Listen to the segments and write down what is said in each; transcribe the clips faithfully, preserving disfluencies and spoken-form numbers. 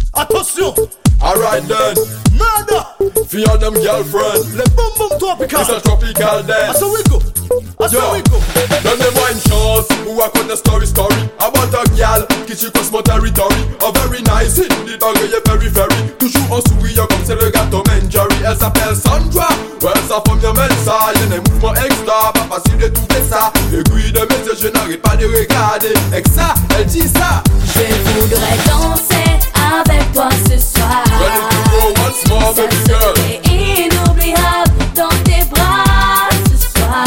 Attention. Alright then. Murder. For all them girlfriend. Le boom boom tropical. It's a tropical dance. That's how we go. That's how we go. Don't them wine chance. Who I cut the story story about a girl qui tu cross mon territory. Oh very nice. Il nous dit d'engueuler very very. Toujours en souriant comme c'est le gâteau Manjari. Elle s'appelle Sandra. Ouais sa femme y'a même ça. Y'a des mouvements extra. Pas facile de trouver ça. Aiguille de mes yeux je n'arrive pas de regarder. Et que ça elle dit ça. Je voudrais danser avec toi ce soir. Ready to go once more baby girl. C'est inoubliable dans tes bras ce soir.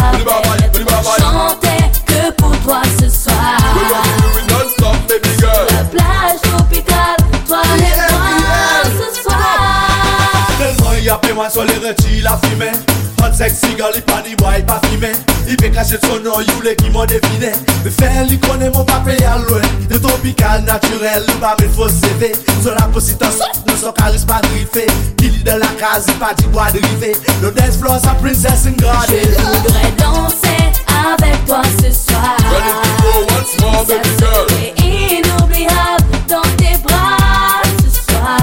Chanter que pour toi ce soir. We're gonna do it non-stop baby girl. La plage tropicale, toi et moi ce soir. Tellement il y a fait moi sur les retirs la fumée. Hot sexy girl, il pas ni bois, il pas fumé. Il fait cacher son nom, you les qui m'ont définé. Mais faire lui connaît mon papier à loin. De tropical naturel, il va mettre faux C V. Sur la possible sauf, nous sommes charisme pas griffé. Qui lit de la case, il pas du bois de rivet. Le dance floor, sa princesse ingradée. Je voudrais danser avec toi ce soir. Ready to go once more baby girl. C'est inoubliable dans tes bras ce soir.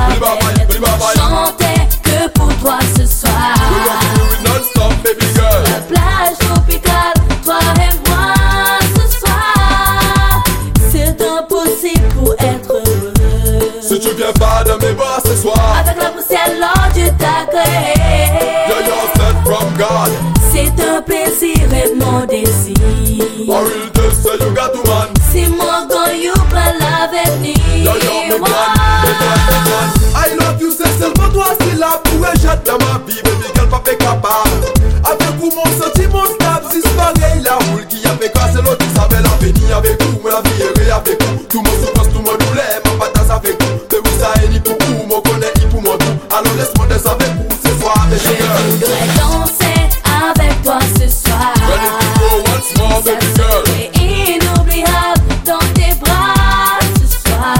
Chanter que pour toi ce soir. We're gonna do it non-stop baby girl. La plage tropicale, toi et moi ce soir. C'est impossible pour être heureux. Si tu viens pas de mes bras ce soir. Avec la poussière lors du tacré. You're your sent from God. C'est un plaisir et mon désir. I will just say you got to man. Si mon gars you prend l'avenir. You're your me man, me man, me man. I love you, c'est seulement toi c'est là pour un jet dans ma vie, baby girl pas fait capable. Avec vous mon sentiment stable, si c'est pareil la roule qui a fait casser l'autre qui savait l'avenir avec vous, mais la vie est réelle avec vous. Tout mon souffrance, tout mon douleur, ma patate avec vous. Mais oui ça est ni pour vous, mon connaît ni pour mon tout. Alors laisse-moi danser avec vous ce soir, baby Je girl. voudrais danser avec toi ce soir. Ready to go once more, baby girl. C'est inoubliable dans tes bras ce soir.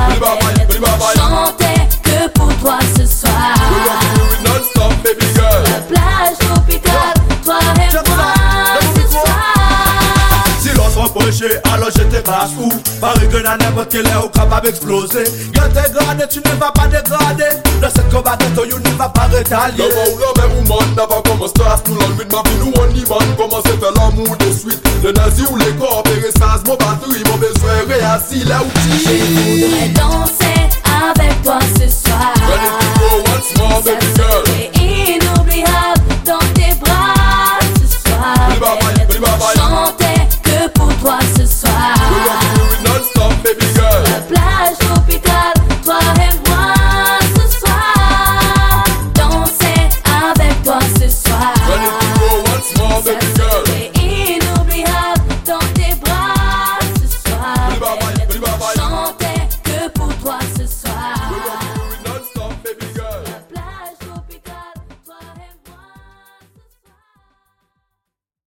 Chanter que pour toi ce soir. We're gonna do it non-stop, baby girl. La plage tropicale, toi et moi ce soir. Si l'on se reprochait, alors je te passe où? Pareil que dans n'importe quelle heure, capable d'exploser. Quand t'es gradé, tu ne vas pas dégrader. Dans cette combattant, you ne vas pas rétalier. Le monde, le même monde, n'avant comme un stress. Tout l'on with ma vie, nous on y man. Comment c'est fait l'amour de suite. Le nazi ou les corps, et sans mon batterie, mon besoin réassis là où tu Je voudrais danser avec